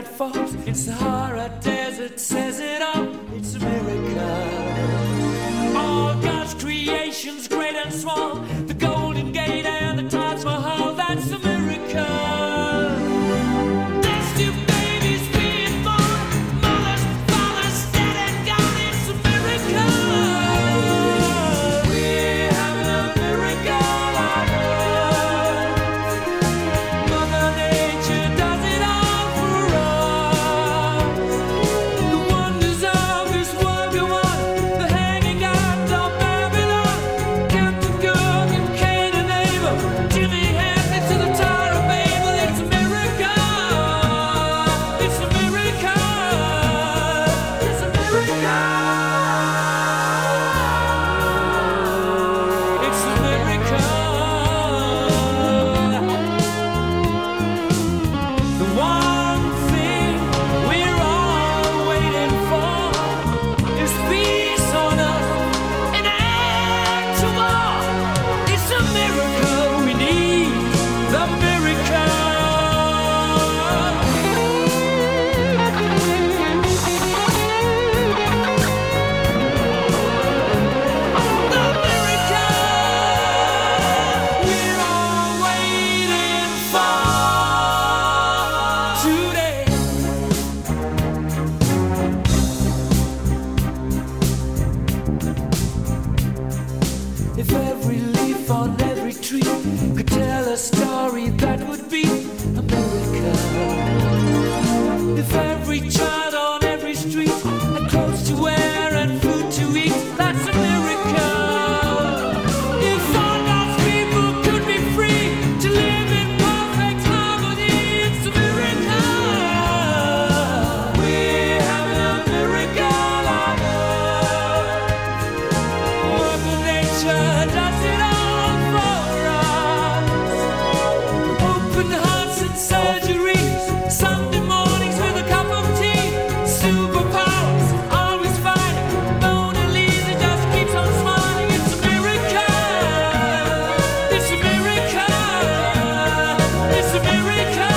that falls in Sahara Desert says it all. It's a miracle. All God's creations, great and small, the Golden Gate and the Taj Mahal, that's a miracle. There's two babies being born, mothers, fathers, dead and gone, it's a miracle. We're having a miracle on earth. Mother Nature does it all for us. The wonders of this world go on, the hanging out of Babylon, Captain Cook and Cain and Abel, Jimmy Henry to the Tower of Babel. It's a miracle. It's a miracle. It's a miracle. It's a miracle. The one thing we're all waiting for is peace on earth, an end to war. It's a miracle we need, the miracle. The miracle we're all waiting for today. If every leaf on every tree could tell a story, that would be a miracle. If every child on every street had clothes to wear and food to eat, that's a miracle. If all God's people could be free to live in perfect harmony, it's a miracle. We're having a miracle on earth. Mother Nature does it all for us. Open hearts and surgeries, Sunday mornings with a cup of tea, superpowers, always fighting. Mona Lisa just keeps on smiling. It's a miracle. It's a miracle. It's a miracle.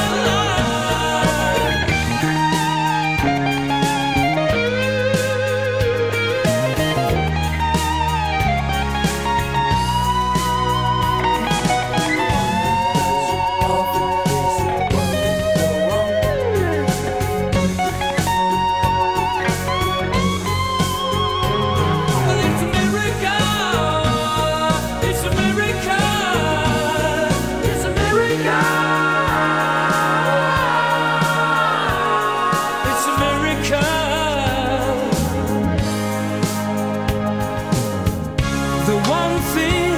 Well, it's a miracle. It's a miracle. It's a miracle. It's a miracle. The one thing